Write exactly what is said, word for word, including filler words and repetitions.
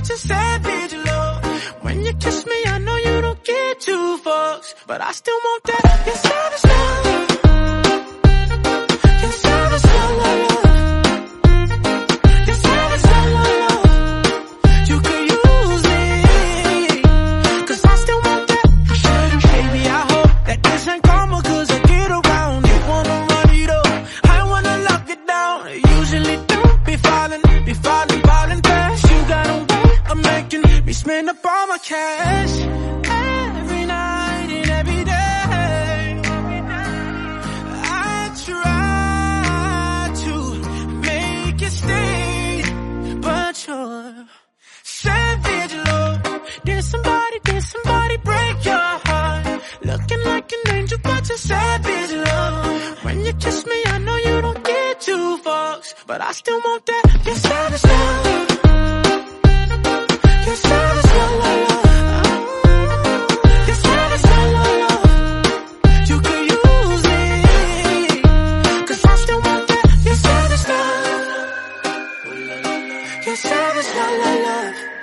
but you're savage love. When you kiss me, I know you don't get two fucks, but I still want that. You're savage love. You're savage love, love, love. You're savage love, love, love. You could use it, 'cause I still want that. Baby, I hope that this ain't karma, 'cause I get around. You wanna run it up, I wanna lock it down. Usually don't be falling, be falling, falling fast. You got a way of making me spend up all my cash. Every night and every day, I try to make you stay, but you're savage love. Did somebody, did somebody break your heart? Looking like an angel, but you're savage love. When you kiss me, I know you don't get two fucks, but I still want that. You're savage love. You're savage love, love, love. You're savage love, love, love. You could use it, 'cause I still want that. You're savage love. You're savage love, love, love.